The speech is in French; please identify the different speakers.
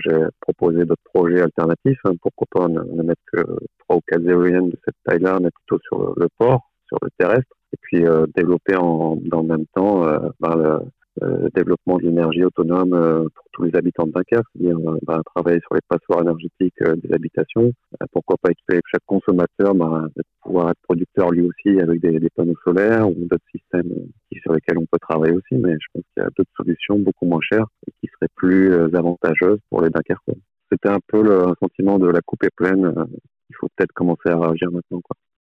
Speaker 1: j'ai proposé d'autres projets alternatifs. Pourquoi pas ne mettre que 3 ou 4 éoliennes de cette taille-là, mais plutôt sur le port, sur le terrestre, et puis développer dans le même temps le développement de l'énergie autonome pour tous les habitants de Dunkerque, c'est-à-dire travailler sur les passoires énergétiques des habitations. Pourquoi pas équiper chaque consommateur de pouvoir être producteur lui aussi avec des panneaux solaires ou d'autres systèmes sur lesquels on peut travailler aussi, mais je pense qu'il y a d'autres solutions beaucoup moins chères et qui seraient plus avantageuses pour les Dunkerquois. C'était un peu le sentiment de la coupe est pleine. Il faut peut-être commencer à réagir maintenant, quoi.